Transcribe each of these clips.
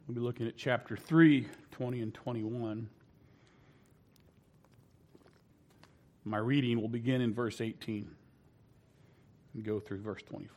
We'll be looking at chapter 3, 20 and 21. My reading will begin in verse 18 and go through verse 24.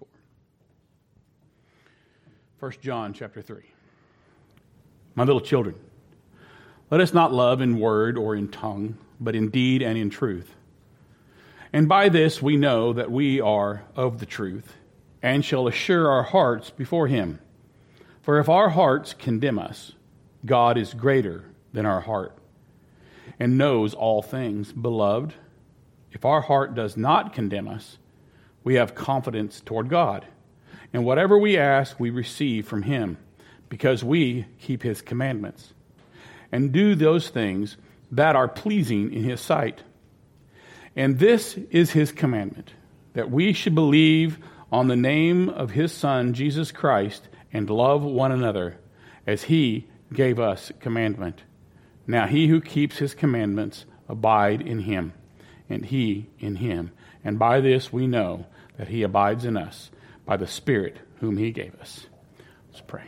1 John chapter 3. My little children, let us not love in word or in tongue, but in deed and in truth. And by this we know that we are of the truth, and shall assure our hearts before him. For if our hearts condemn us, God is greater than our heart, and knows all things. Beloved, if our heart does not condemn us, we have confidence toward God. And whatever we ask, we receive from him, because we keep his commandments, and do those things that are pleasing in his sight. And this is his commandment, that we should believe on the name of his Son, Jesus Christ, and love one another as he gave us commandment. Now he who keeps his commandments abide in him, and he in him. And by this we know that he abides in us, by the Spirit whom he gave us. Let's pray.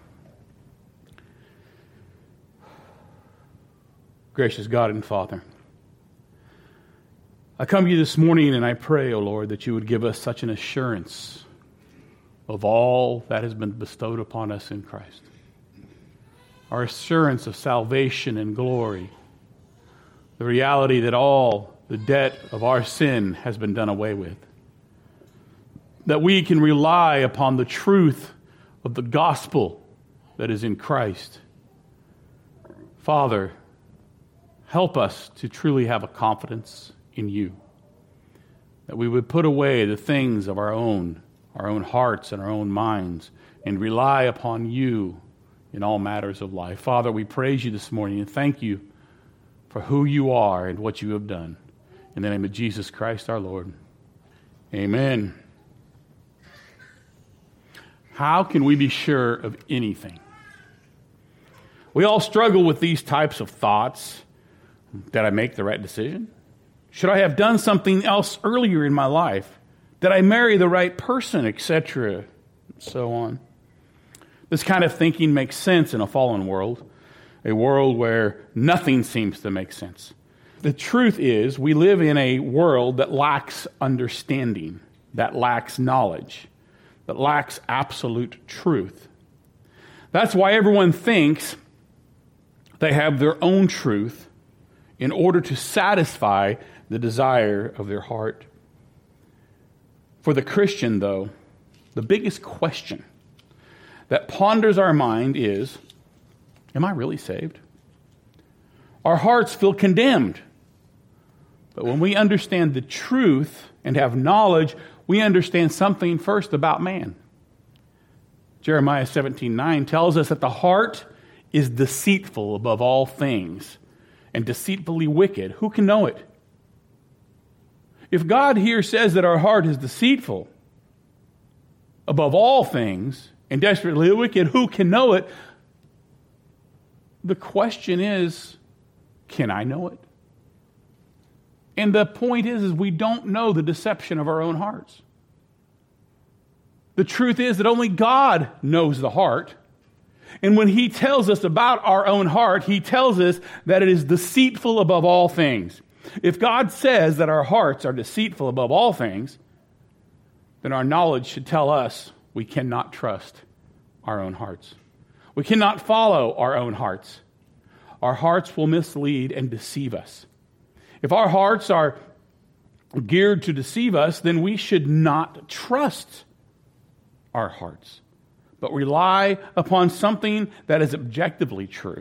Gracious God and Father, I come to you this morning and I pray, O Lord, that you would give us such an assurance of all that has been bestowed upon us in Christ. Our assurance of salvation and glory. The reality that all the debt of our sin has been done away with. That we can rely upon the truth of the gospel that is in Christ. Father, help us to truly have a confidence in you. That we would put away the things of our own hearts and our own minds, and rely upon you in all matters of life. Father, we praise you this morning and thank you for who you are and what you have done. In the name of Jesus Christ our Lord. Amen. How can we be sure of anything? We all struggle with these types of thoughts. Did I make the right decision? Should I have done something else earlier in my life? Did I marry the right person, etc., so on? This kind of thinking makes sense in a fallen world, a world where nothing seems to make sense. The truth is, we live in a world that lacks understanding, that lacks knowledge, that lacks absolute truth. That's why everyone thinks they have their own truth in order to satisfy the desire of their heart. For the Christian, though, the biggest question that ponders our mind is, am I really saved? Our hearts feel condemned. But when we understand the truth and have knowledge, we understand something first about man. Jeremiah 17:9 tells us that the heart is deceitful above all things and deceitfully wicked. Who can know it? If God here says that our heart is deceitful above all things and desperately wicked, who can know it? The question is, can I know it? And the point is we don't know the deception of our own hearts. The truth is that only God knows the heart. And when he tells us about our own heart, he tells us that it is deceitful above all things. If God says that our hearts are deceitful above all things, then our knowledge should tell us we cannot trust our own hearts. We cannot follow our own hearts. Our hearts will mislead and deceive us. If our hearts are geared to deceive us, then we should not trust our hearts, but rely upon something that is objectively true.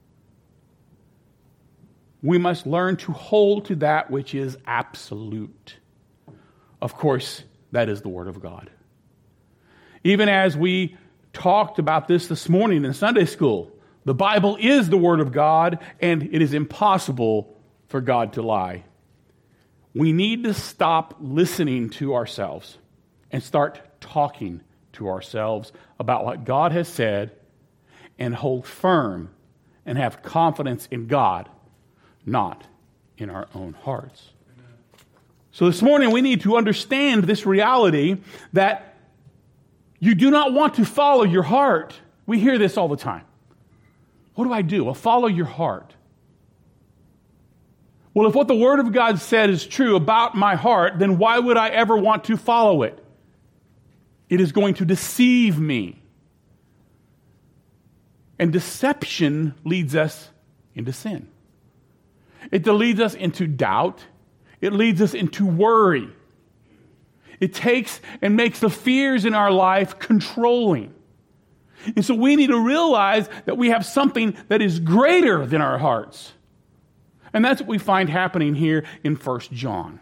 We must learn to hold to that which is absolute. Of course, that is the Word of God. Even as we talked about this morning in Sunday school, the Bible is the Word of God, and it is impossible for God to lie. We need to stop listening to ourselves and start talking to ourselves about what God has said and hold firm and have confidence in God, not in our own hearts. So this morning we need to understand this reality that you do not want to follow your heart. We hear this all the time. What do I do? Well, follow your heart. Well, if what the Word of God said is true about my heart, then why would I ever want to follow it? It is going to deceive me. And deception leads us into sin. It leads us into doubt. It leads us into worry. It takes and makes the fears in our life controlling. And so we need to realize that we have something that is greater than our hearts. And that's what we find happening here in 1 John.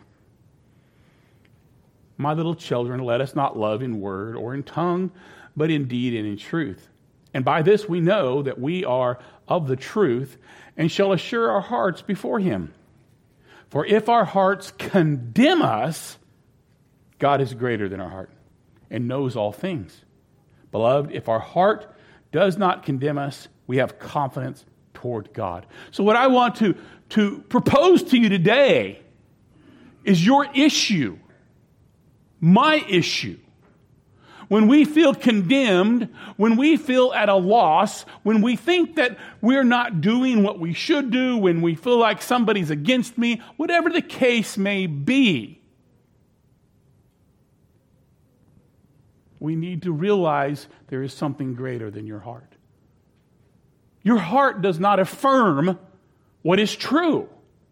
My little children, let us not love in word or in tongue, but in deed and in truth. And by this we know that we are of the truth and shall assure our hearts before Him. For if our hearts condemn us, God is greater than our heart and knows all things. Beloved, if our heart does not condemn us, we have confidence toward God. So what I want to propose to you today is your issue, my issue. When we feel condemned, when we feel at a loss, when we think that we're not doing what we should do, when we feel like somebody's against me, whatever the case may be, we need to realize there is something greater than your heart. Your heart does not affirm what is true.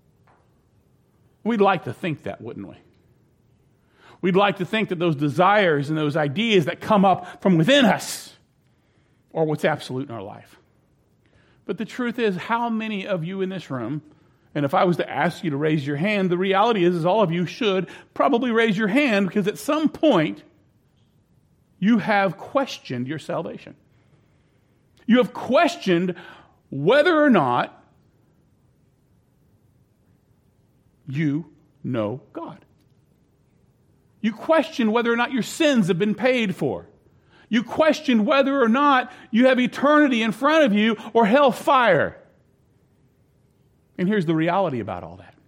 We'd like to think that, wouldn't we? We'd like to think that those desires and those ideas that come up from within us are what's absolute in our life. But the truth is, how many of you in this room, and if I was to ask you to raise your hand, the reality is all of you should probably raise your hand, because at some point you have questioned your salvation. You have questioned whether or not you know God. You question whether or not your sins have been paid for. You question whether or not you have eternity in front of you or hellfire. And here's the reality about all that.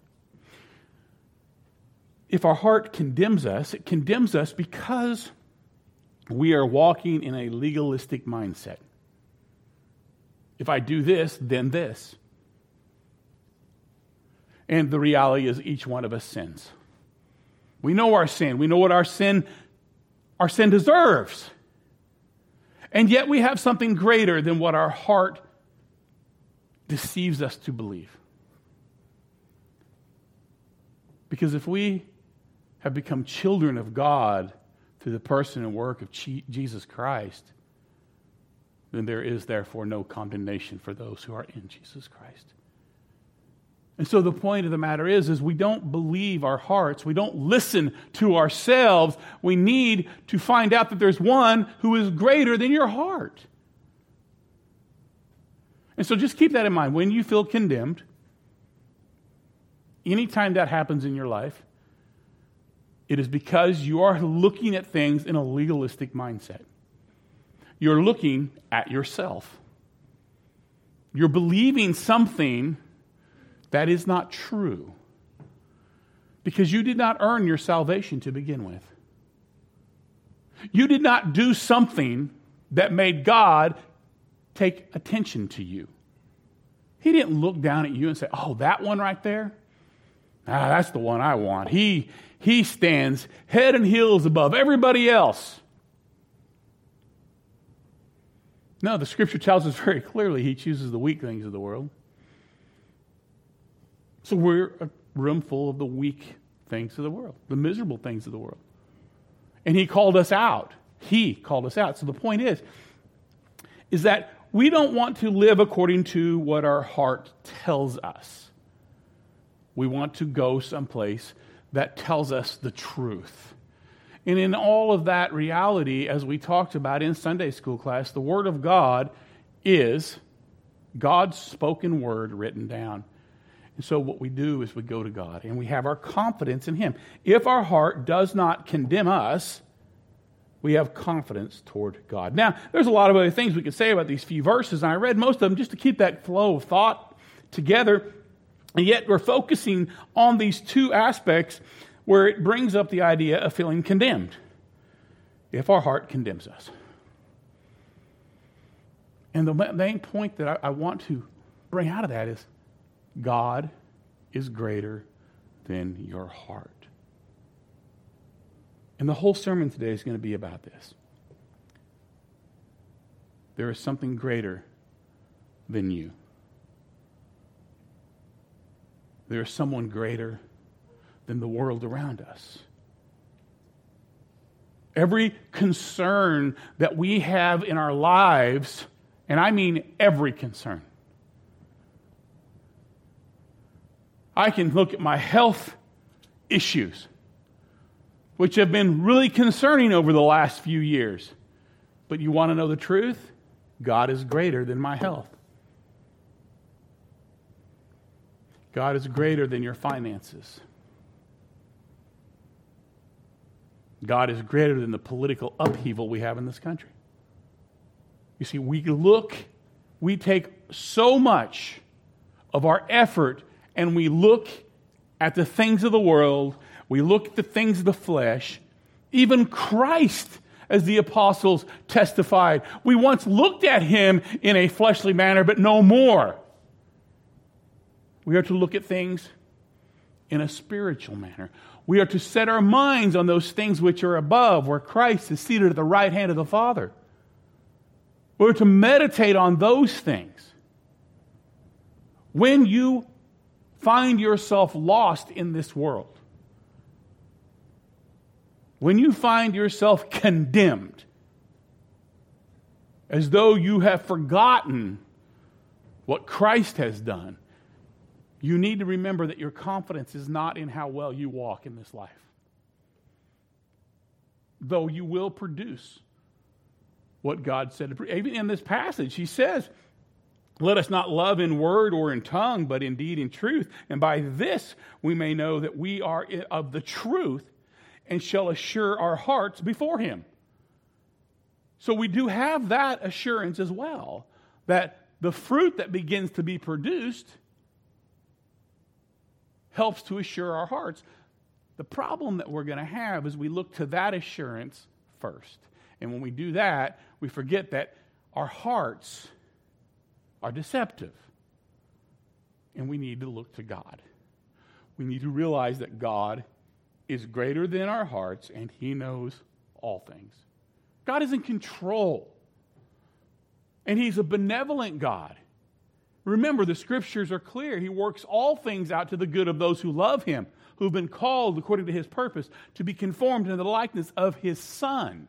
If our heart condemns us, it condemns us because we are walking in a legalistic mindset. If I do this, then this. And the reality is each one of us sins. We know our sin. We know what our sin deserves. And yet we have something greater than what our heart deceives us to believe. Because if we have become children of God through the person and work of Jesus Christ, then there is therefore no condemnation for those who are in Jesus Christ. And so the point of the matter is we don't believe our hearts. We don't listen to ourselves. We need to find out that there's one who is greater than your heart. And so just keep that in mind. When you feel condemned, anytime that happens in your life, it is because you are looking at things in a legalistic mindset. You're looking at yourself. You're believing something that is not true, because you did not earn your salvation to begin with. You did not do something that made God take attention to you. He didn't look down at you and say, oh, that one right there? That's the one I want. He stands head and heels above everybody else. No, the Scripture tells us very clearly He chooses the weak things of the world. So we're a room full of the weak things of the world, the miserable things of the world. And He called us out. He called us out. So the point is that we don't want to live according to what our heart tells us. We want to go someplace that tells us the truth. And in all of that reality, as we talked about in Sunday school class, the Word of God is God's spoken word written down. And so what we do is we go to God and we have our confidence in Him. If our heart does not condemn us, we have confidence toward God. Now, there's a lot of other things we could say about these few verses, and I read most of them just to keep that flow of thought together. And yet we're focusing on these two aspects where it brings up the idea of feeling condemned. If our heart condemns us. And the main point that I want to bring out of that is God is greater than your heart. And the whole sermon today is going to be about this. There is something greater than you. There is someone greater than the world around us. Every concern that we have in our lives, and I mean every concern. I can look at my health issues, which have been really concerning over the last few years. But you want to know the truth? God is greater than my health. God is greater than your finances. God is greater than the political upheaval we have in this country. You see, we take so much of our effort and we look at the things of the world, we look at the things of the flesh. Even Christ, as the apostles testified, we once looked at him in a fleshly manner, but no more. We are to look at things in a spiritual manner. We are to set our minds on those things which are above, where Christ is seated at the right hand of the Father. We're to meditate on those things. When you find yourself lost in this world, when you find yourself condemned, as though you have forgotten what Christ has done, you need to remember that your confidence is not in how well you walk in this life. Though you will produce what God said. Even in this passage, he says, let us not love in word or in tongue, but in deed and truth. And by this we may know that we are of the truth and shall assure our hearts before him. So we do have that assurance as well, that the fruit that begins to be produced helps to assure our hearts. The problem that we're going to have is we look to that assurance first. And when we do that, we forget that our hearts are deceptive. And we need to look to God. We need to realize that God is greater than our hearts and he knows all things. God is in control. And he's a benevolent God. Remember, the scriptures are clear. He works all things out to the good of those who love him, who've been called according to his purpose to be conformed into the likeness of his Son.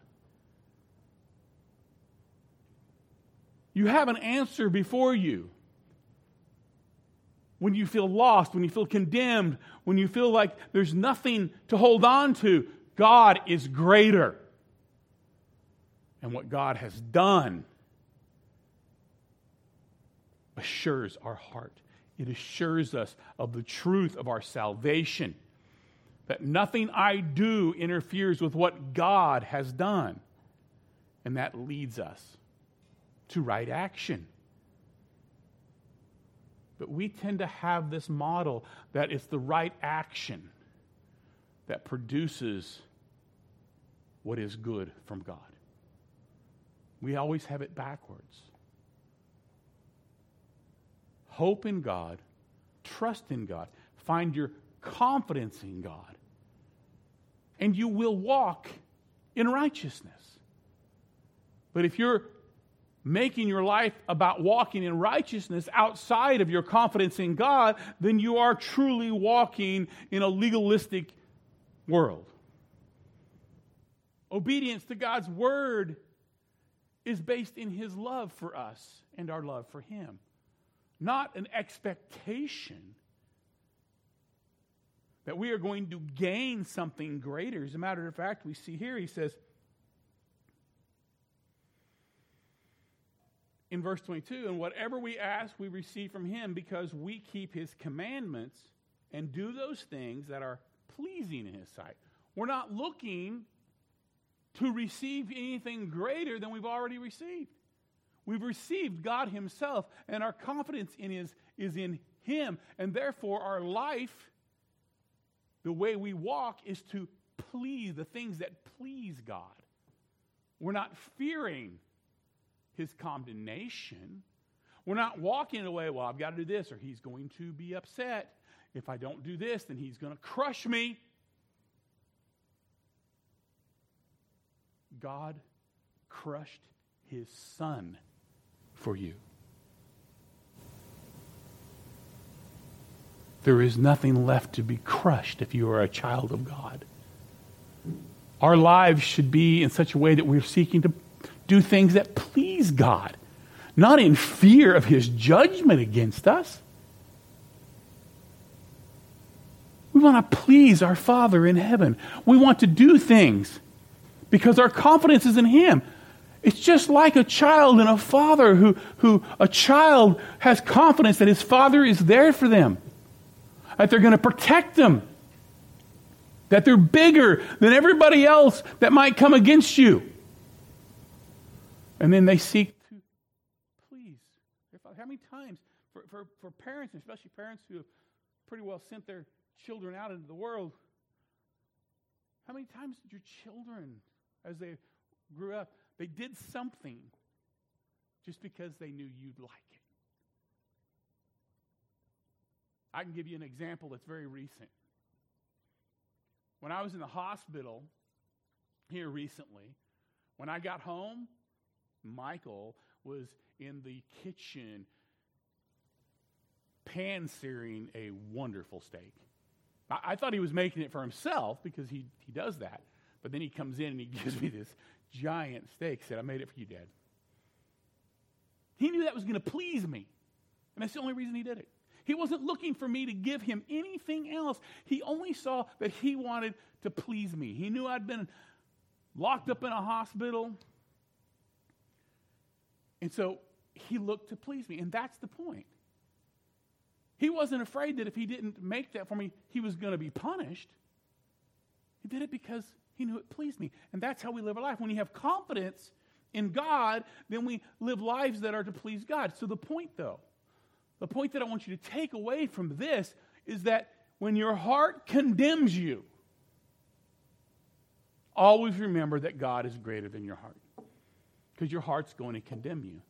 You have an answer before you. When you feel lost, when you feel condemned, when you feel like there's nothing to hold on to, God is greater. And what God has done assures our heart. It assures us of the truth of our salvation. That nothing I do interferes with what God has done. And that leads us to right action. But we tend to have this model that it's the right action that produces what is good from God. We always have it backwards. Hope in God, trust in God, find your confidence in God, and you will walk in righteousness. But if you're making your life about walking in righteousness outside of your confidence in God, then you are truly walking in a legalistic world. Obedience to God's word is based in his love for us and our love for him. Not an expectation that we are going to gain something greater. As a matter of fact, we see here, he says, in verse 22, and whatever we ask, we receive from him because we keep his commandments and do those things that are pleasing in his sight. We're not looking to receive anything greater than we've already received. We've received God himself, and our confidence is in him. And therefore, our life, the way we walk, is to please the things that please God. We're not fearing his condemnation. We're not walking away, well, I've got to do this, or he's going to be upset. If I don't do this, then he's going to crush me. God crushed his Son for you. There is nothing left to be crushed if you are a child of God. Our lives should be in such a way that we're seeking to do things that please God, not in fear of his judgment against us. We want to please our Father in heaven. We want to do things because our confidence is in him. It's just like a child and a father who a child has confidence that his father is there for them, that they're going to protect them, that they're bigger than everybody else that might come against you. And then they seek to please their father. How many times for parents, especially parents who have pretty well sent their children out into the world, how many times did your children, as they grew up, they did something just because they knew you'd like it? I can give you an example that's very recent. When I was in the hospital here recently, when I got home, Michael was in the kitchen pan-searing a wonderful steak. I thought he was making it for himself because he does that. But then he comes in and he gives me this giant steak. Said, I made it for you, Dad. He knew that was going to please me. And that's the only reason he did it. He wasn't looking for me to give him anything else. He only saw that he wanted to please me. He knew I'd been locked up in a hospital. And so he looked to please me. And that's the point. He wasn't afraid that if he didn't make that for me, he was going to be punished. He did it because he knew it pleased me. And that's how we live our life. When you have confidence in God, then we live lives that are to please God. So the point, though, the point that I want you to take away from this is that when your heart condemns you, always remember that God is greater than your heart. Because your heart's going to condemn you.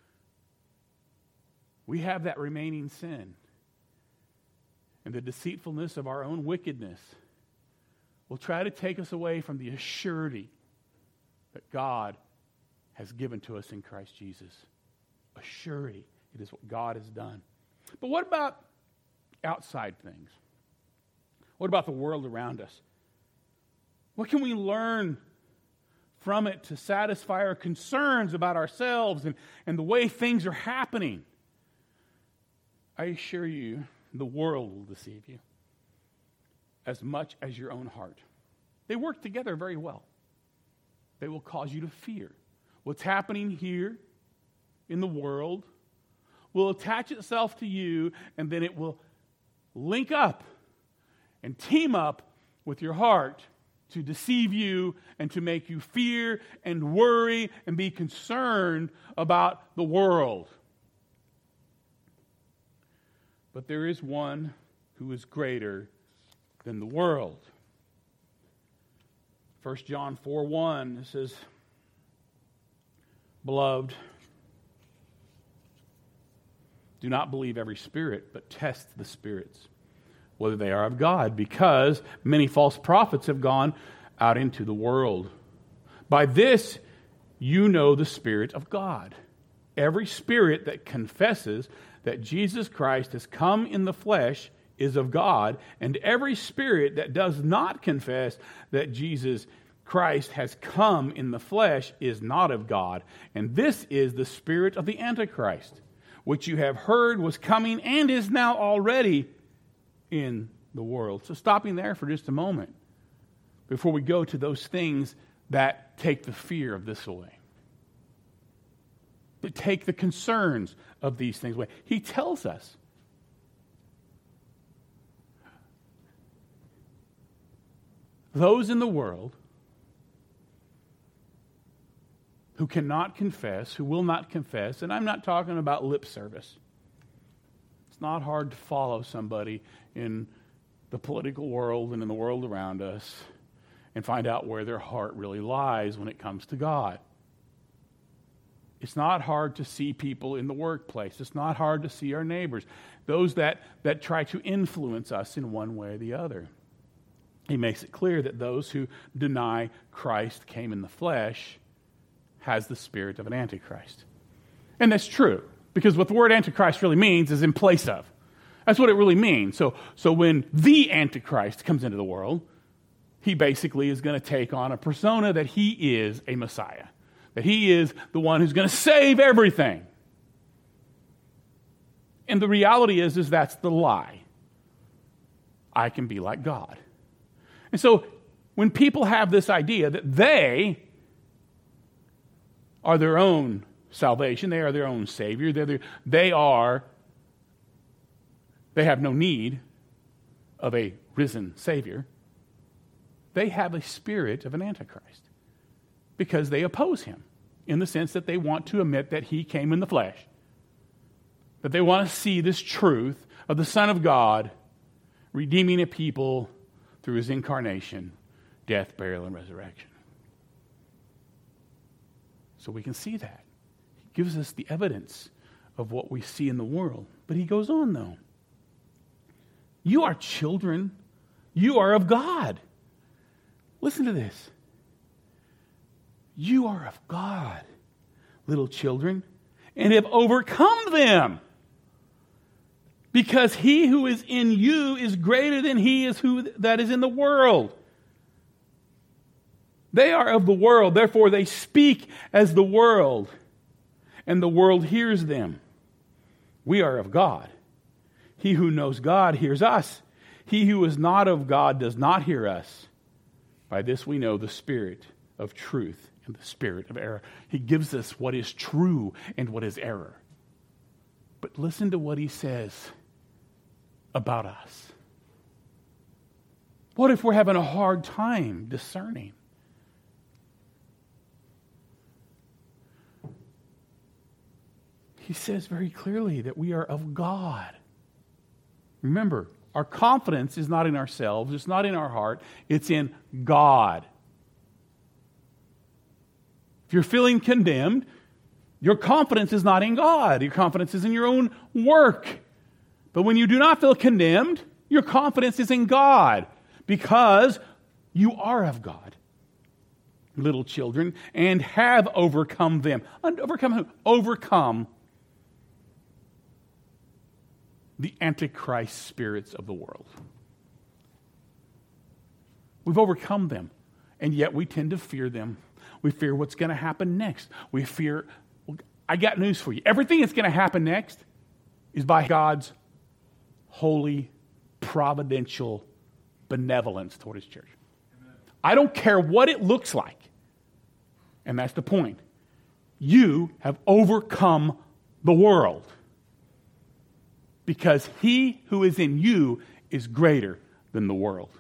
We have that remaining sin. And the deceitfulness of our own wickedness will try to take us away from the assurity that God has given to us in Christ Jesus. Assurity. It is what God has done. But what about outside things? What about the world around us? What can we learn from it to satisfy our concerns about ourselves and the way things are happening? I assure you, the world will deceive you as much as your own heart. They work together very well. They will cause you to fear. What's happening here in the world will attach itself to you, and then it will link up and team up with your heart to deceive you and to make you fear and worry and be concerned about the world. But there is one who is greater than the world. 1 John 4:1 says, Beloved, do not believe every spirit, but test the spirits, whether they are of God, because many false prophets have gone out into the world. By this you know the Spirit of God. Every spirit that confesses that Jesus Christ has come in the flesh is of God, and every spirit that does not confess that Jesus Christ has come in the flesh is not of God. And this is the spirit of the Antichrist, which you have heard was coming and is now already in the world. So stopping there for just a moment before we go to those things that take the fear of this away. That take the concerns of these things away. He tells us those in the world who cannot confess, who will not confess, and I'm not talking about lip service. It's not hard to follow somebody in the political world and in the world around us and find out where their heart really lies when it comes to God. It's not hard to see people in the workplace. It's not hard to see our neighbors, those that try to influence us in one way or the other. He makes it clear that those who deny Christ came in the flesh has the spirit of an antichrist. And that's true, because what the word antichrist really means is in place of. That's what it really means. So when the antichrist comes into the world, he basically is going to take on a persona that he is a Messiah, that he is the one who's going to save everything. And the reality is that's the lie. I can be like God. And so when people have this idea that they are their own salvation, they are their own Savior, they have no need of a risen Savior, they have a spirit of an antichrist because they oppose him in the sense that they want to admit that he came in the flesh, that they want to see this truth of the Son of God redeeming a people through his incarnation, death, burial, and resurrection. So we can see that. He gives us the evidence of what we see in the world. But he goes on, though. You are children. You are of God. Listen to this. You are of God, little children, and have overcome them. Because he who is in you is greater than he is who that is in the world. They are of the world, therefore they speak as the world, and the world hears them. We are of God. He who knows God hears us. He who is not of God does not hear us. By this we know the spirit of truth and the spirit of error. He gives us what is true and what is error. But listen to what he says about us. What if we're having a hard time discerning? He says very clearly that we are of God. Remember, our confidence is not in ourselves, it's not in our heart, it's in God. If you're feeling condemned, your confidence is not in God. Your confidence is in your own work. But when you do not feel condemned, your confidence is in God because you are of God, little children, and have overcome them. Overcome who? Overcome the antichrist spirits of the world. We've overcome them, and yet we tend to fear them. We fear what's going to happen next. We fear, I got news for you. Everything that's going to happen next is by God's holy, providential benevolence toward his church. Amen. I don't care what it looks like. And that's the point. You have overcome the world because he who is in you is greater than the world.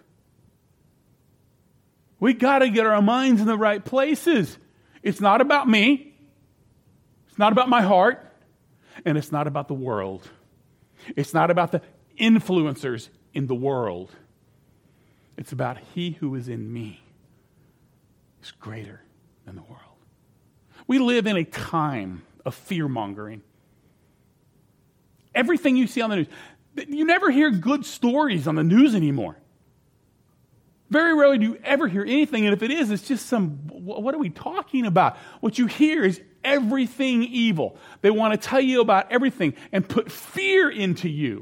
We got to get our minds in the right places. It's not about me. It's not about my heart. And it's not about the world. It's not about the influencers in the world. It's about he who is in me is greater than the world. We live in a time of fear-mongering. Everything you see on the news, you never hear good stories on the news anymore. Very rarely do you ever hear anything, and if it is, it's just what are we talking about? What you hear is everything evil. They want to tell you about everything and put fear into you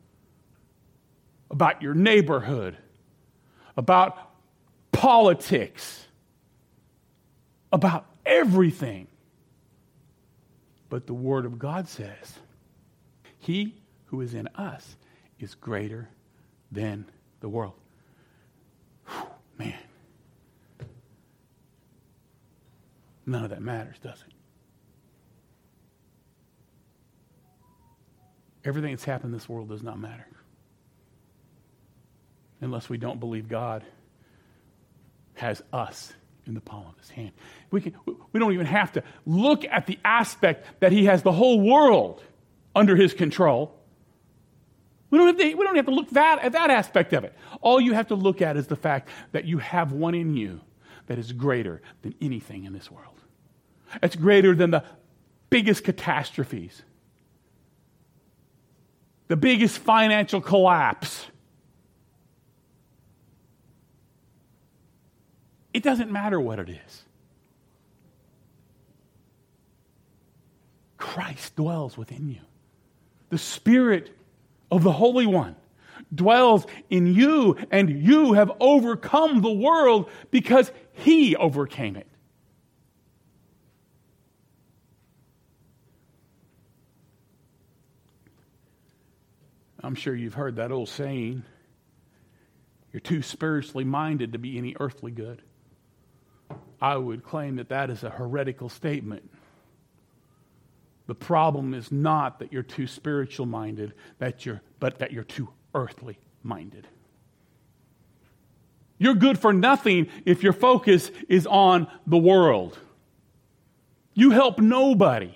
about your neighborhood, about politics, about everything. But the Word of God says, he who is in us is greater than the world. Whew, man. None of that matters, does it? Everything that's happened in this world does not matter. Unless we don't believe God has us in the palm of his hand. We don't even have to look at the aspect that he has the whole world under his control. We don't have to look at that aspect of it. All you have to look at is the fact that you have one in you that is greater than anything in this world. It's greater than the biggest catastrophes, the biggest financial collapse. It doesn't matter what it is. Christ dwells within you. The Spirit of the Holy One dwells in you, and you have overcome the world because He overcame it. I'm sure you've heard that old saying, you're too spiritually minded to be any earthly good. I would claim that that is a heretical statement. The problem is not that you're too spiritual minded, but that you're too earthly minded. You're good for nothing if your focus is on the world. You help nobody.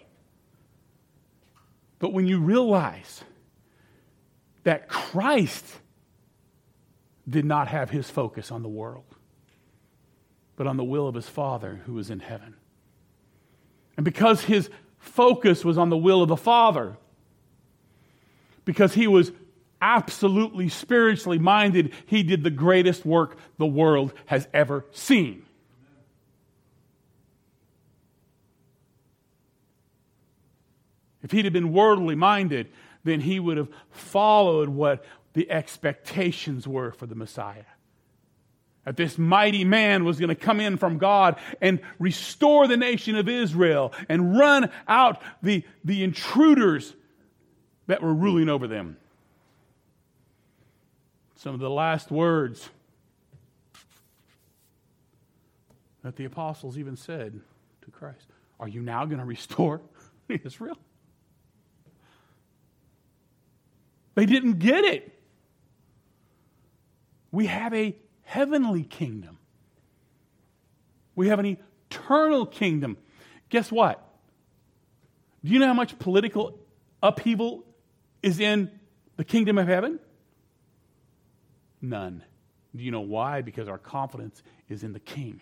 But when you realize that Christ did not have His focus on the world, but on the will of His Father who is in heaven. And because His focus was on the will of the Father, because He was absolutely spiritually minded, He did the greatest work the world has ever seen. If He'd have been worldly minded, then He would have followed what the expectations were for the Messiah. That this mighty man was going to come in from God and restore the nation of Israel and run out the intruders that were ruling over them. Some of the last words that the apostles even said to Christ, are you now going to restore Israel? They didn't get it. We have a heavenly kingdom. We have an eternal kingdom. Guess what? Do you know how much political upheaval is in the kingdom of heaven? None. Do you know why? Because our confidence is in the King.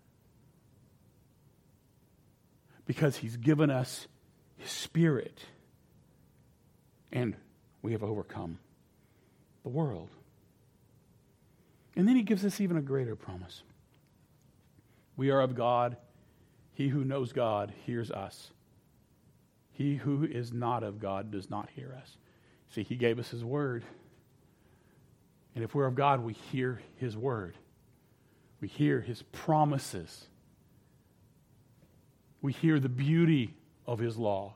Because He's given us His Spirit. And we have overcome the world. And then He gives us even a greater promise. We are of God. He who knows God hears us. He who is not of God does not hear us. See, He gave us His word. And if we're of God, we hear His word. We hear His promises. We hear the beauty of His law.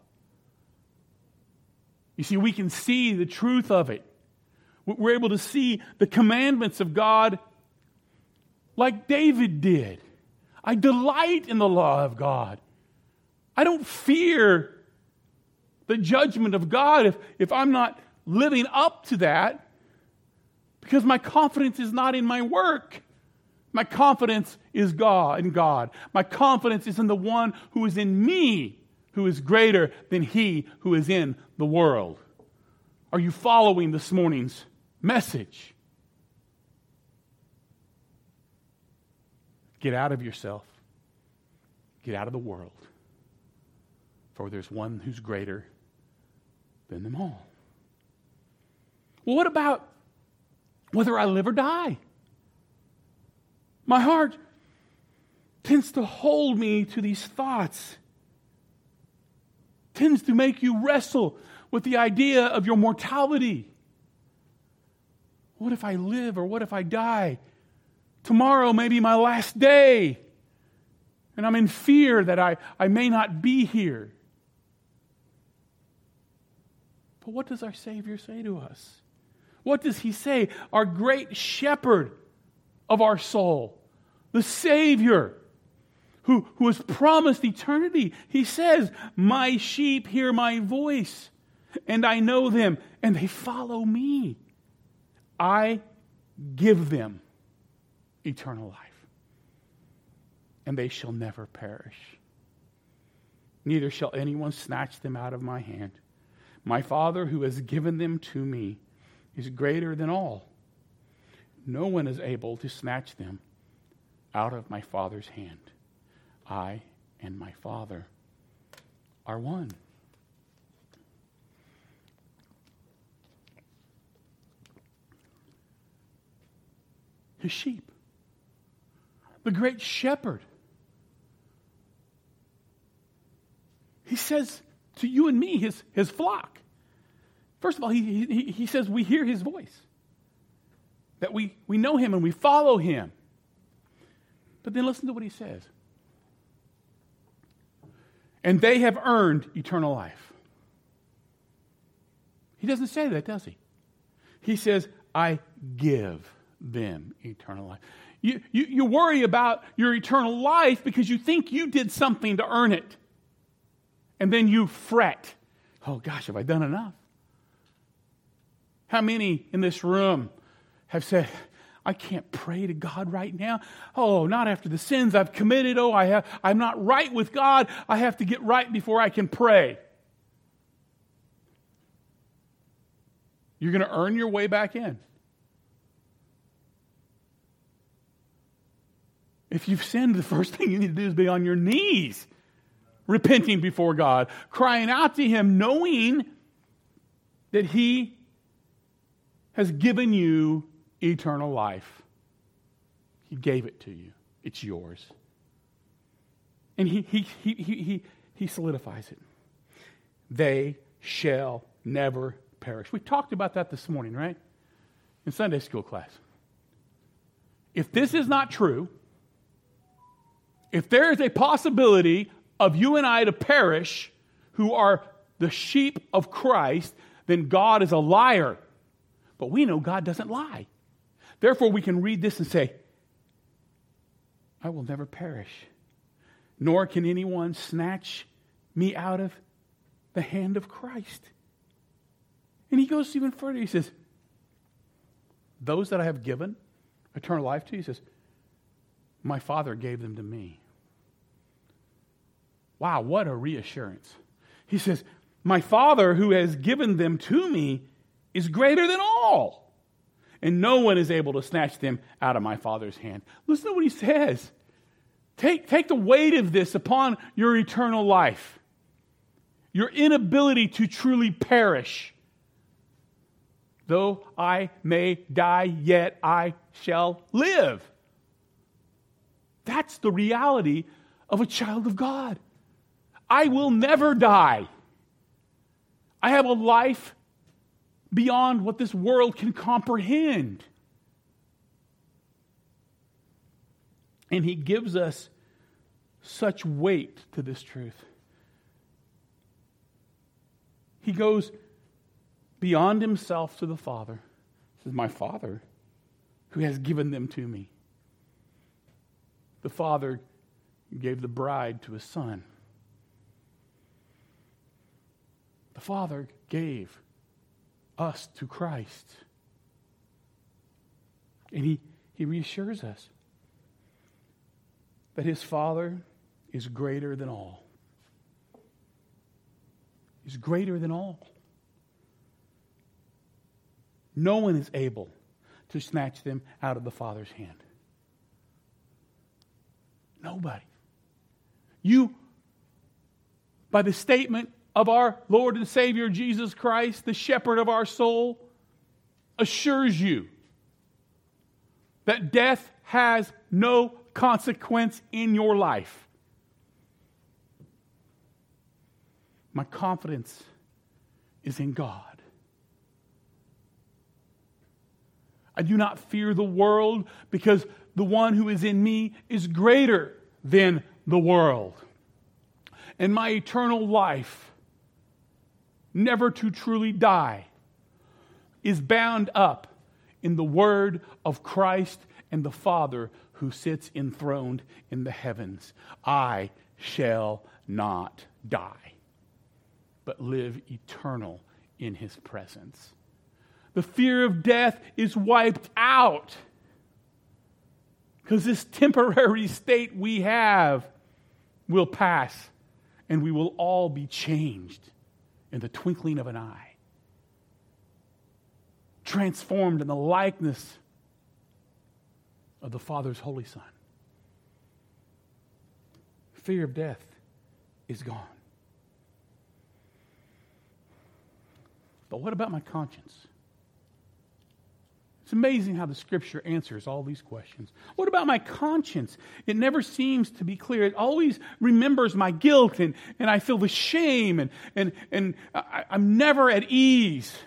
You see, we can see the truth of it. We're able to see the commandments of God like David did. I delight in the law of God. I don't fear the judgment of God if I'm not living up to that, because my confidence is not in my work. My confidence is in God. My confidence is in the one who is in me, who is greater than he who is in the world. Are you following this morning's message? Get out of yourself. Get out of the world. For there's one who's greater than them all. Well, what about whether I live or die? My heart tends to hold me to these thoughts. Tends to make you wrestle with the idea of your mortality. What if I live or what if I die? Tomorrow may be my last day. And I'm in fear that I may not be here. But what does our Savior say to us? What does He say? Our great shepherd of our soul, the Savior who has promised eternity. He says, my sheep hear my voice, and I know them, and they follow me. I give them eternal life, and they shall never perish. Neither shall anyone snatch them out of my hand. My Father who has given them to me is greater than all. No one is able to snatch them out of my Father's hand. I and my Father are one. His sheep. The great shepherd. He says to you and me, his flock. First of all, he says we hear his voice. That we know him and we follow him. But then listen to what he says. And they have earned eternal life. He doesn't say that, does he? He says, I give them eternal life. You worry about your eternal life because you think you did something to earn it. And then you fret. Oh gosh, have I done enough? How many in this room have said, I can't pray to God right now. Oh, not after the sins I've committed. Oh, I'm not right with God. I have to get right before I can pray. You're going to earn your way back in. If you've sinned, the first thing you need to do is be on your knees, repenting before God, crying out to him, knowing that he has given you eternal life. He gave it to you. It's yours. And he solidifies it. They shall never perish. We talked about that this morning, right? In Sunday school class. If this is not true, if there is a possibility of you and I to perish who are the sheep of Christ, then God is a liar. But we know God doesn't lie. Therefore, we can read this and say, I will never perish, nor can anyone snatch me out of the hand of Christ. And he goes even further. He says, those that I have given eternal life to, he says, my Father gave them to me. Wow, what a reassurance. He says, my Father who has given them to me is greater than all. And no one is able to snatch them out of my Father's hand. Listen to what he says. Take the weight of this upon your eternal life. Your inability to truly perish. Though I may die, yet I shall live. That's the reality of a child of God. I will never die. I have a life beyond what this world can comprehend. And he gives us such weight to this truth. He goes beyond himself to the Father. He says, my Father who has given them to me. The Father gave the bride to his Son. The Father gave us to Christ. And he reassures us that his Father is greater than all. He's greater than all. No one is able to snatch them out of the Father's hand. Nobody. You, by the statement of our Lord and Savior Jesus Christ, the shepherd of our soul, assures you that death has no consequence in your life. My confidence is in God. I do not fear the world because the one who is in me is greater than the world. And my eternal life, never to truly die, is bound up in the word of Christ and the Father who sits enthroned in the heavens. I shall not die, but live eternal in his presence. The fear of death is wiped out because this temporary state we have will pass and we will all be changed in the twinkling of an eye. Transformed in the likeness of the Father's Holy Son. Fear of death is gone. But what about my conscience? It's amazing how the Scripture answers all these questions. What about my conscience? It never seems to be clear. It always remembers my guilt, and I feel the shame, and I'm never at ease.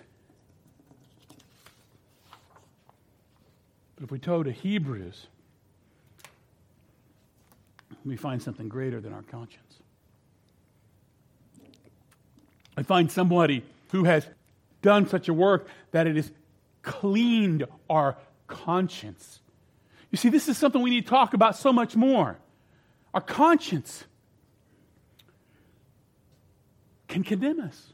But if we go to Hebrews, we find something greater than our conscience. I find somebody who has done such a work that it has cleaned our conscience. You see, this is something we need to talk about so much more. Our conscience can condemn us.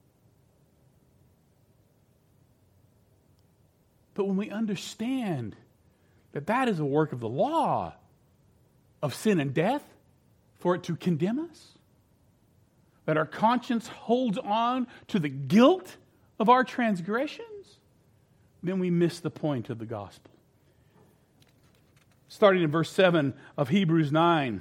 But when we understand that that is a work of the law, of sin and death, for it to condemn us, that our conscience holds on to the guilt of our transgressions, then we miss the point of the gospel. Starting in verse 7 of Hebrews 9.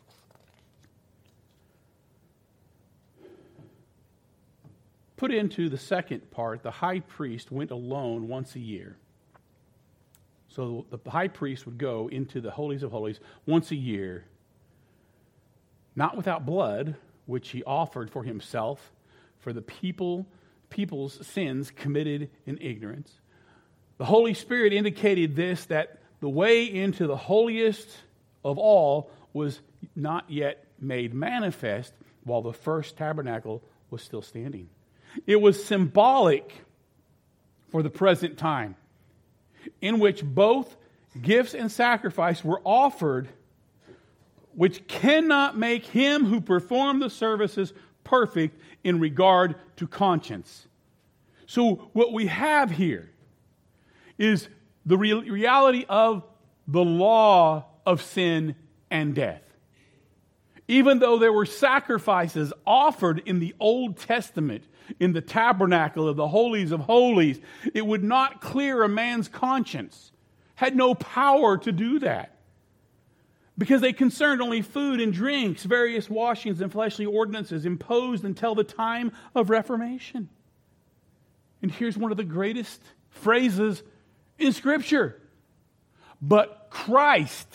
Put into the second part, the high priest went alone once a year. So the high priest would go into the holies of holies once a year, not without blood, which he offered for himself, for the people's sins committed in ignorance. The Holy Spirit indicated this, that the way into the holiest of all was not yet made manifest while the first tabernacle was still standing. It was symbolic for the present time, in which both gifts and sacrifice were offered, which cannot make him who performed the services perfect in regard to conscience. So what we have here is the reality of the law of sin and death. Even though there were sacrifices offered in the Old Testament, in the tabernacle of the holies of holies, it would not clear a man's conscience. Had no power to do that. Because they concerned only food and drinks, various washings and fleshly ordinances imposed until the time of Reformation. And here's one of the greatest phrases in Scripture. But Christ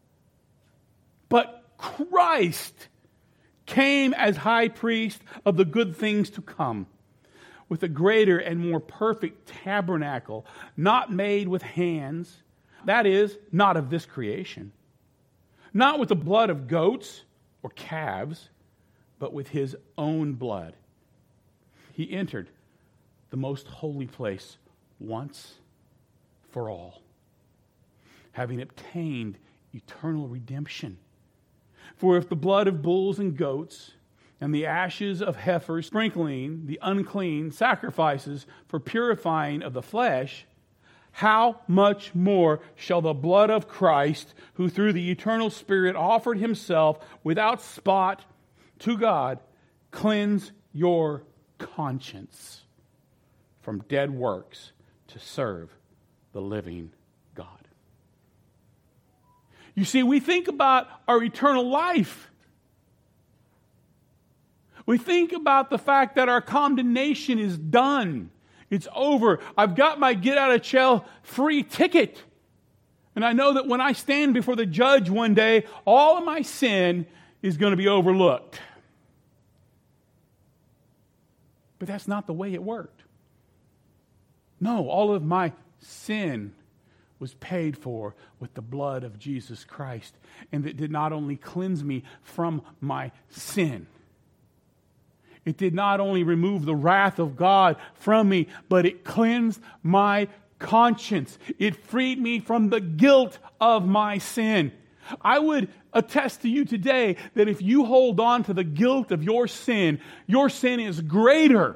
came as high priest of the good things to come, with a greater and more perfect tabernacle, not made with hands, that is, not of this creation, not with the blood of goats or calves, but with his own blood. He entered the most holy place once for all, having obtained eternal redemption. For if the blood of bulls and goats and the ashes of heifers, sprinkling the unclean sacrifices for purifying of the flesh, how much more shall the blood of Christ, who through the eternal Spirit offered himself without spot to God, cleanse your conscience from dead works to serve the living God. You see, we think about our eternal life. We think about the fact that our condemnation is done. It's over. I've got my get out of jail free ticket. And I know that when I stand before the judge one day, all of my sin is going to be overlooked. But that's not the way it worked. No, all of my sin was paid for with the blood of Jesus Christ. And it did not only cleanse me from my sin, it did not only remove the wrath of God from me, but it cleansed my conscience. It freed me from the guilt of my sin. I would attest to you today that if you hold on to the guilt of your sin is greater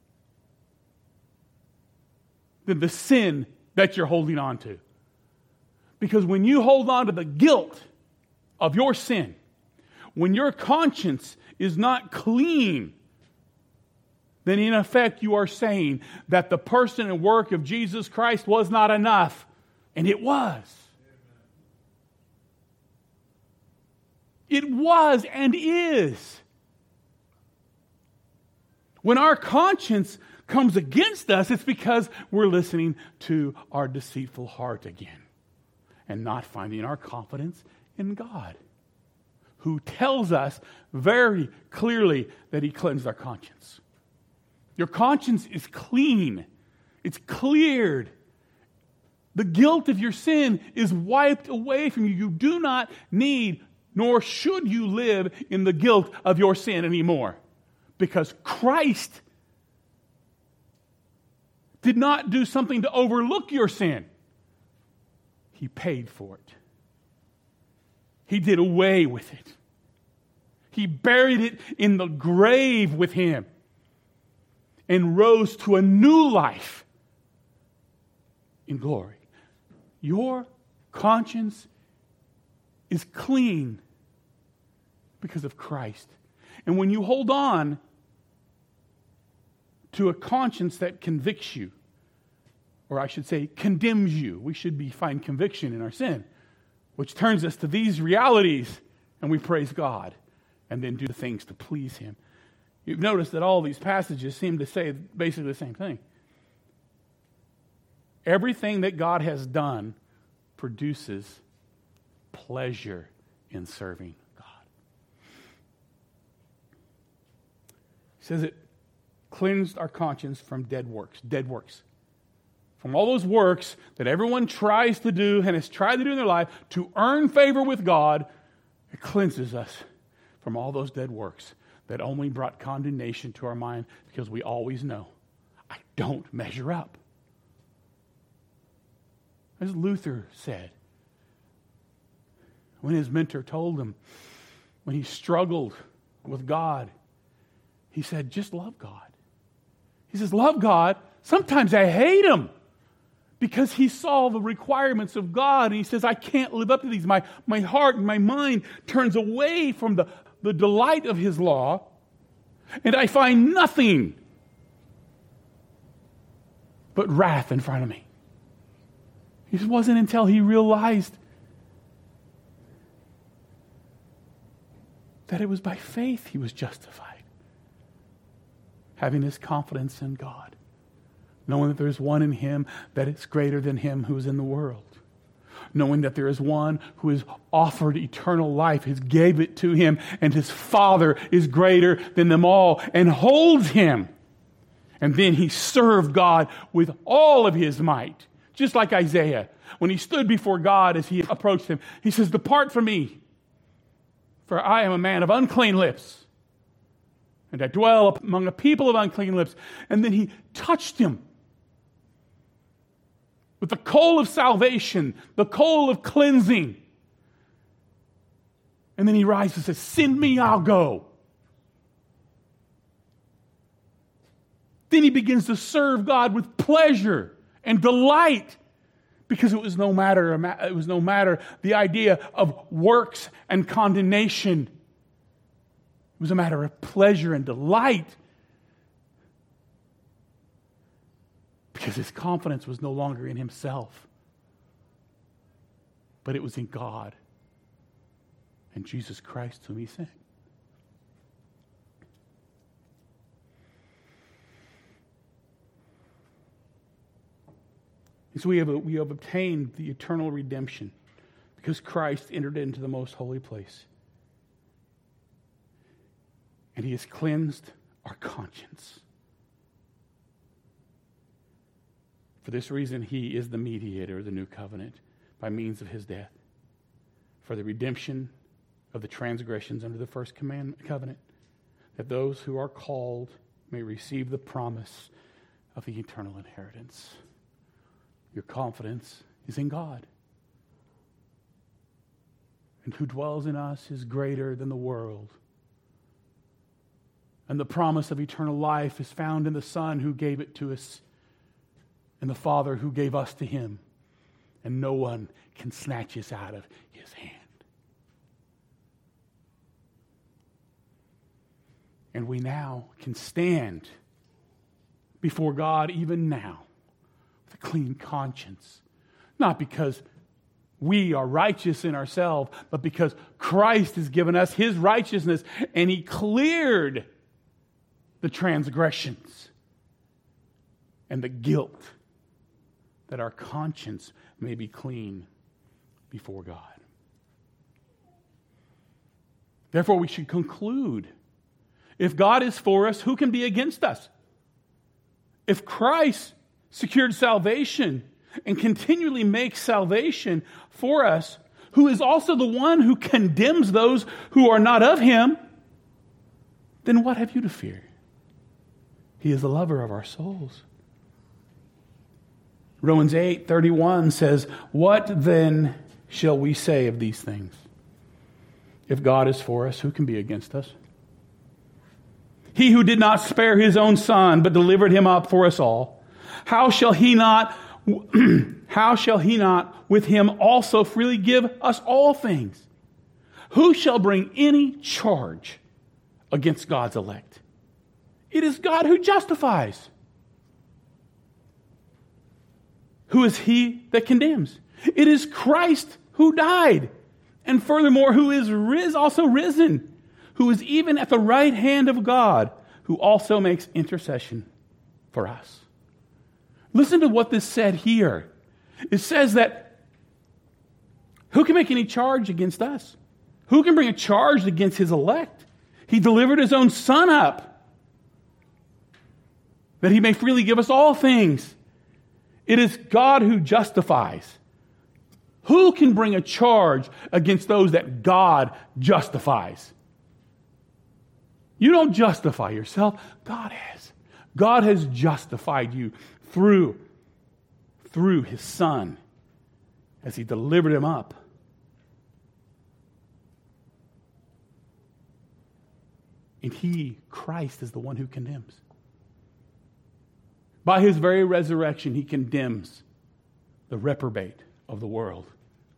than the sin that you're holding on to. Because when you hold on to the guilt of your sin, when your conscience is not clean, then in effect you are saying that the person and work of Jesus Christ was not enough. And it was. It was and is. When our conscience comes against us, it's because we're listening to our deceitful heart again and not finding our confidence in God, who tells us very clearly that He cleansed our conscience. Your conscience is clean. It's cleared. The guilt of your sin is wiped away from you. You do not need, nor should you live in the guilt of your sin anymore, because Christ did not do something to overlook your sin. He paid for it. He did away with it. He buried it in the grave with Him and rose to a new life in glory. Your conscience is clean because of Christ. And when you hold on to a conscience that convicts you, or I should say condemns you, we should find conviction in our sin, which turns us to these realities, and we praise God and then do the things to please Him. You've noticed that all these passages seem to say basically the same thing. Everything that God has done produces pleasure in serving God. He says it cleansed our conscience from dead works. From all those works that everyone tries to do and has tried to do in their life to earn favor with God, it cleanses us from all those dead works that only brought condemnation to our mind, because we always know, I don't measure up. As Luther said, when his mentor told him, when he struggled with God, he said, just love God. He says, love God. Sometimes I hate Him, because he saw the requirements of God, and he says, I can't live up to these. My heart and my mind turns away from the delight of His law, and I find nothing but wrath in front of me. It wasn't until he realized that it was by faith he was justified, having his confidence in God, knowing that there's one in Him that is greater than him who is in the world, knowing that there is one who has offered eternal life, has gave it to him, and his Father is greater than them all and holds him. And then he served God with all of his might. Just like Isaiah, when he stood before God as he approached Him, he says, depart from me, for I am a man of unclean lips, and I dwell among a people of unclean lips. And then he touched him with the coal of salvation, the coal of cleansing. And then he rises and says, send me, I'll go. Then he begins to serve God with pleasure and delight, because it was no matter the idea of works and condemnation. It was a matter of pleasure and delight, because his confidence was no longer in himself, but it was in God and Jesus Christ whom He sent. So we have obtained the eternal redemption because Christ entered into the most holy place. And He has cleansed our conscience. For this reason, He is the mediator of the new covenant by means of His death, for the redemption of the transgressions under the first covenant, that those who are called may receive the promise of the eternal inheritance. Your confidence is in God. And who dwells in us is greater than the world. And the promise of eternal life is found in the Son who gave it to us, and the Father who gave us to Him. And no one can snatch us out of His hand. And we now can stand before God even now with a clean conscience. Not because we are righteous in ourselves, but because Christ has given us His righteousness, and He cleared the transgressions and the guilt, that our conscience may be clean before God. Therefore, we should conclude, if God is for us, who can be against us? If Christ secured salvation and continually makes salvation for us, who is also the one who condemns those who are not of him, then what have you to fear? He is the lover of our souls. Romans 8:31 says, "What then shall we say of these things? If God is for us, who can be against us? He who did not spare his own son, but delivered him up for us all, how shall he not with him also freely give us all things? Who shall bring any charge against God's elect? It is God who justifies. Who is he that condemns? It is Christ who died, and furthermore, who is also risen, who is even at the right hand of God, who also makes intercession for us." Listen to what this said here. It says that who can make any charge against us? Who can bring a charge against his elect? He delivered his own son up, that he may freely give us all things. It is God who justifies. Who can bring a charge against those that God justifies? You don't justify yourself. God has. God has justified you through his son as he delivered him up. And he, Christ, is the one who condemns. By his very resurrection, he condemns the reprobate of the world.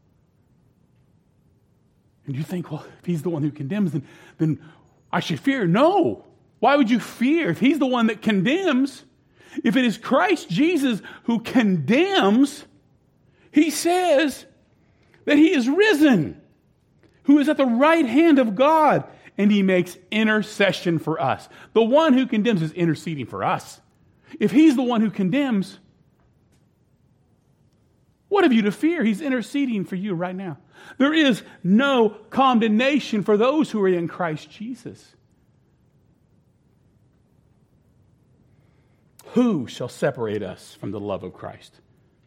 And you think, well, if he's the one who condemns, then I should fear. No. Why would you fear if he's the one that condemns? If it is Christ Jesus who condemns, he says that he is risen, who is at the right hand of God, and he makes intercession for us. The one who condemns is interceding for us. If he's the one who condemns, what have you to fear? He's interceding for you right now. There is no condemnation for those who are in Christ Jesus. Who shall separate us from the love of Christ?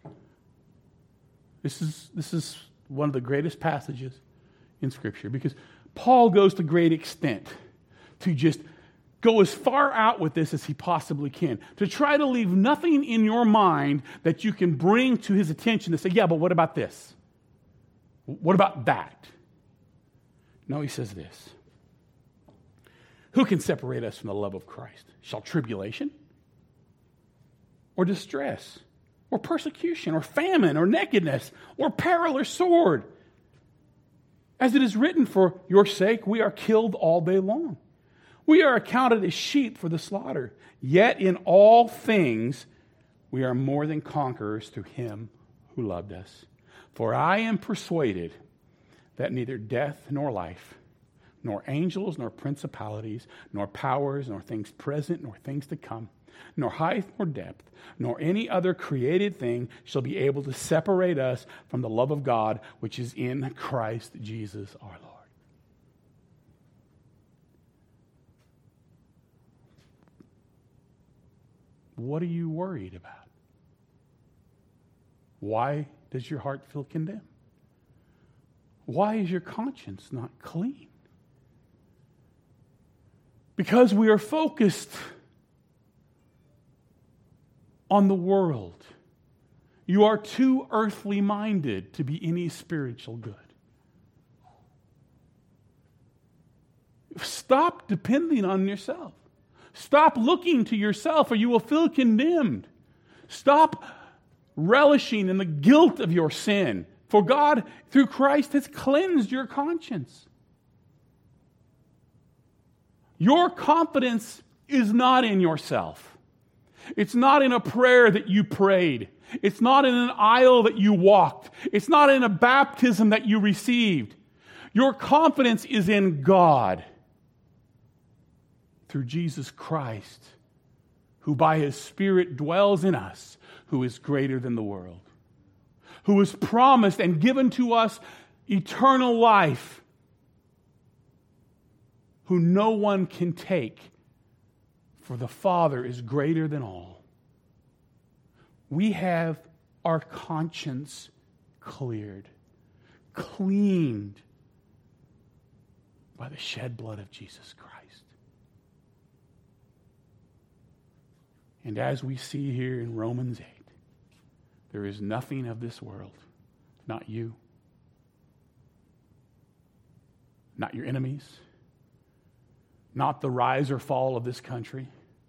This is one of the greatest passages in Scripture, because Paul goes to great extent to just go as far out with this as he possibly can, to try to leave nothing in your mind that you can bring to his attention to say, yeah, but what about this? What about that? No, he says this. Who can separate us from the love of Christ? Shall tribulation, or distress, or persecution, or famine, or nakedness, or peril, or sword? As it is written, for your sake we are killed all day long. We are accounted as sheep for the slaughter. Yet in all things we are more than conquerors through him who loved us. For I am persuaded that neither death nor life, nor angels, nor principalities, nor powers, nor things present, nor things to come, nor height, nor depth, nor any other created thing shall be able to separate us from the love of God, which is in Christ Jesus our Lord. What are you worried about? Why does your heart feel condemned? Why is your conscience not clean? Because we are focused on the world. You are too earthly minded to be any spiritual good. Stop depending on yourself. Stop looking to yourself or you will feel condemned. Stop relishing in the guilt of your sin. For God, through Christ, has cleansed your conscience. Your confidence is not in yourself. It's not in a prayer that you prayed. It's not in an aisle that you walked. It's not in a baptism that you received. Your confidence is in God through Jesus Christ, who who by his Spirit dwells in us, who is greater than the world, who has promised and given to us eternal life, who no one can take, for the Father is greater than all. We have our conscience cleared, cleaned by the shed blood of Jesus Christ. And as we see here in Romans 8, there is nothing of this world, not you, not your enemies, not the rise or fall of this country,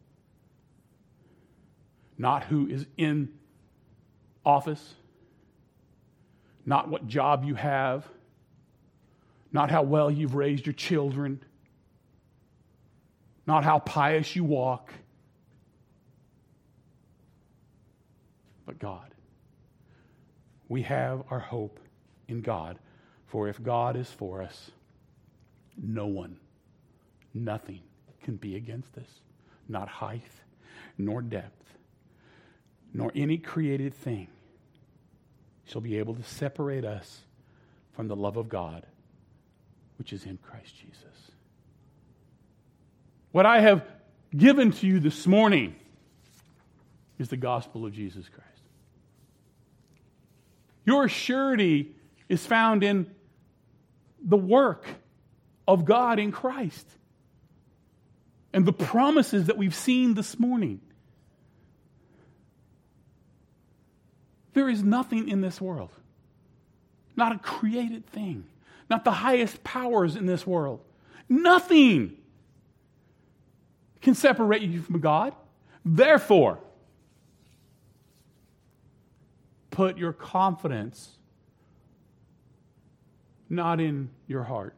not who is in office, not what job you have, not how well you've raised your children, not how pious you walk, but God. We have our hope in God, for if God is for us, no one, nothing can be against us, not height, nor depth, nor any created thing shall be able to separate us from the love of God, which is in Christ Jesus. What I have given to you this morning is the gospel of Jesus Christ. Your surety is found in the work of God in Christ and the promises that we've seen this morning. There is nothing in this world, not a created thing, not the highest powers in this world. Nothing can separate you from God. Therefore, put your confidence not in your heart,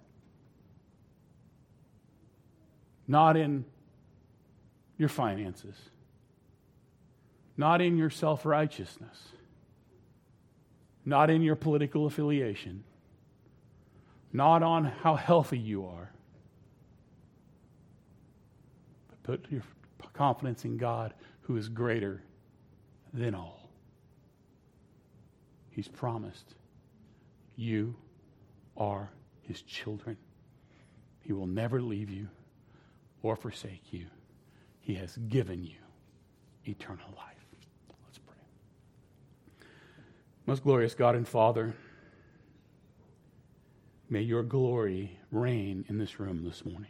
not in your finances, not in your self-righteousness, not in your political affiliation, not on how healthy you are, but put your confidence in God, who is greater than all. He's promised you are his children. He will never leave you or forsake you. He has given you eternal life. Let's pray. Most glorious God and Father, may your glory reign in this room this morning.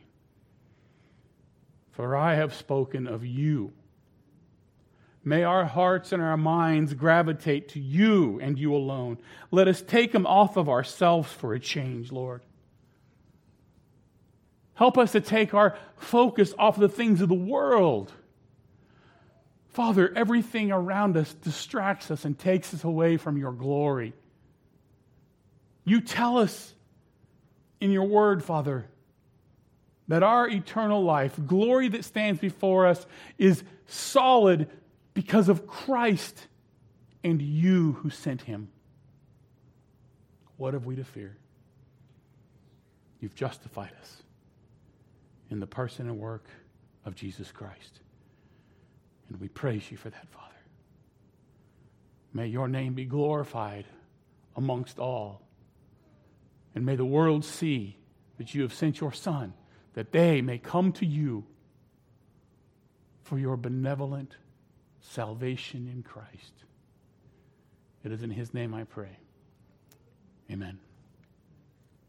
For I have spoken of you. May our hearts and our minds gravitate to you and you alone. Let us take them off of ourselves for a change, Lord. Help us to take our focus off the things of the world. Father, everything around us distracts us and takes us away from your glory. You tell us in your word, Father, that our eternal life, glory that stands before us, is solid because of Christ and you who sent him. What have we to fear? You've justified us in the person and work of Jesus Christ. And we praise you for that, Father. May your name be glorified amongst all. And may the world see that you have sent your Son, that they may come to you for your benevolent salvation in Christ. It is in his name I pray. Amen.